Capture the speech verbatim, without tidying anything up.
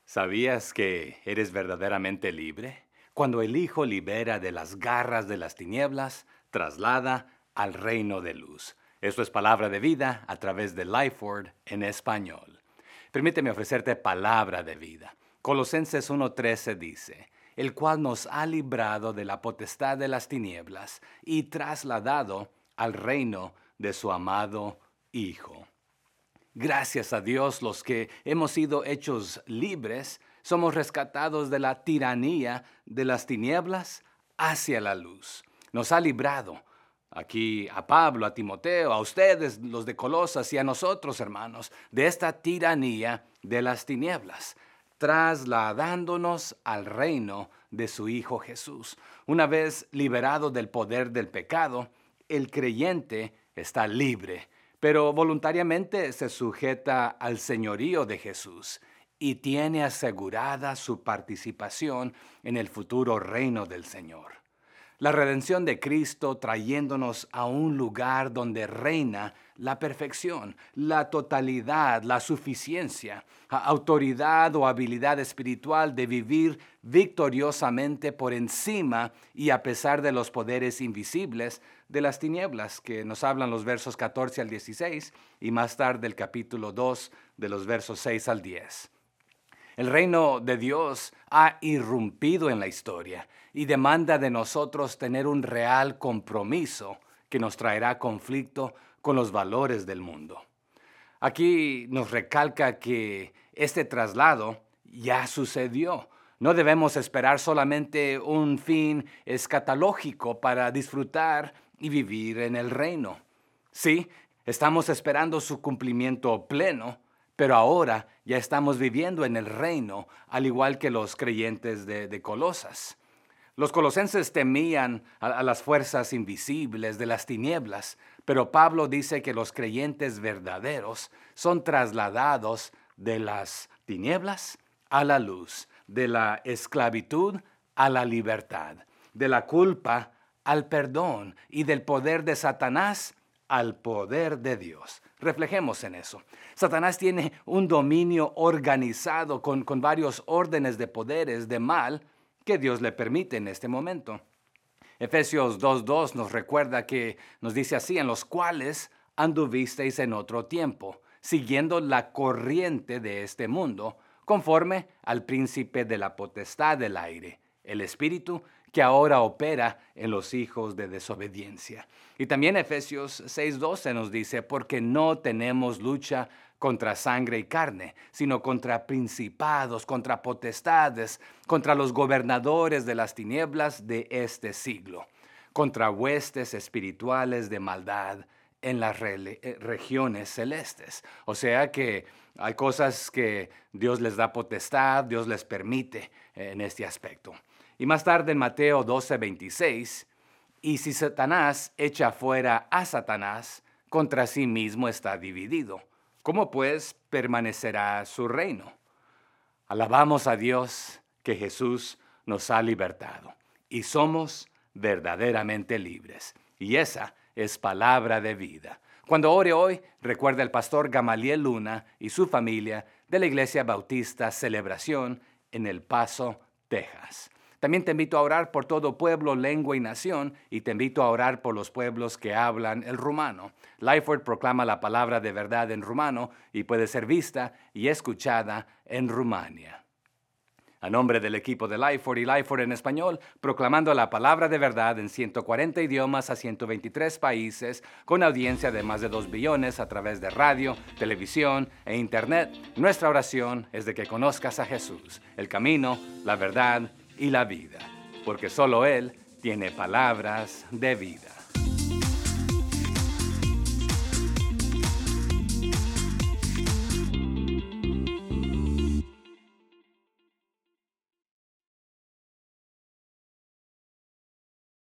¿Sabías que eres verdaderamente libre? Cuando el Hijo libera de las garras de las tinieblas, traslada al reino de luz. Esto es palabra de vida a través de Lifeword en español. Permíteme ofrecerte palabra de vida. Colosenses uno trece dice, el cual nos ha librado de la potestad de las tinieblas y trasladado al reino de su amado Hijo. Gracias a Dios, los que hemos sido hechos libres, somos rescatados de la tiranía de las tinieblas hacia la luz. Nos ha librado. Aquí a Pablo, a Timoteo, a ustedes, los de Colosas y a nosotros, hermanos, de esta tiranía de las tinieblas, trasladándonos al reino de su Hijo Jesús. Una vez liberado del poder del pecado, el creyente está libre, pero voluntariamente se sujeta al señorío de Jesús y tiene asegurada su participación en el futuro reino del Señor. La redención de Cristo trayéndonos a un lugar donde reina la perfección, la totalidad, la suficiencia, autoridad o habilidad espiritual de vivir victoriosamente por encima y a pesar de los poderes invisibles de las tinieblas, que nos hablan los versos catorce al dieciséis y más tarde el capítulo dos de los versos seis al diez. El reino de Dios ha irrumpido en la historia y demanda de nosotros tener un real compromiso que nos traerá conflicto con los valores del mundo. Aquí nos recalca que este traslado ya sucedió. No debemos esperar solamente un fin escatológico para disfrutar y vivir en el reino. Sí, estamos esperando su cumplimiento pleno, pero ahora ya estamos viviendo en el reino, al igual que los creyentes de, de Colosas. Los colosenses temían a, a las fuerzas invisibles de las tinieblas, pero Pablo dice que los creyentes verdaderos son trasladados de las tinieblas a la luz, de la esclavitud a la libertad, de la culpa al perdón y del poder de Satanás al poder de Dios. Reflejemos en eso. Satanás tiene un dominio organizado con, con varios órdenes de poderes de mal que Dios le permite en este momento. Efesios dos dos nos recuerda que nos dice así, en los cuales anduvisteis en otro tiempo, siguiendo la corriente de este mundo, conforme al príncipe de la potestad del aire, el espíritu que ahora opera en los hijos de desobediencia. Y también Efesios seis doce nos dice, porque no tenemos lucha contra sangre y carne, sino contra principados, contra potestades, contra los gobernadores de las tinieblas de este siglo, contra huestes espirituales de maldad en las re- regiones celestes. O sea que hay cosas que Dios les da potestad, Dios les permite en este aspecto. Y más tarde en Mateo doce veintiséis, y si Satanás echa fuera a Satanás, contra sí mismo está dividido. ¿Cómo pues permanecerá su reino? Alabamos a Dios que Jesús nos ha libertado y somos verdaderamente libres. Y esa es palabra de vida. Cuando ore hoy, recuerda al pastor Gamaliel Luna y su familia de la Iglesia Bautista Celebración en El Paso, Texas. También te invito a orar por todo pueblo, lengua y nación, y te invito a orar por los pueblos que hablan el rumano. Lifeword proclama la palabra de verdad en rumano y puede ser vista y escuchada en Rumania. A nombre del equipo de Lifeword y Lifeword en español, proclamando la palabra de verdad en ciento cuarenta idiomas a ciento veintitrés países, con audiencia de más de dos billones a través de radio, televisión e internet, nuestra oración es de que conozcas a Jesús, el camino, la verdad y la vida, porque solo Él tiene palabras de vida.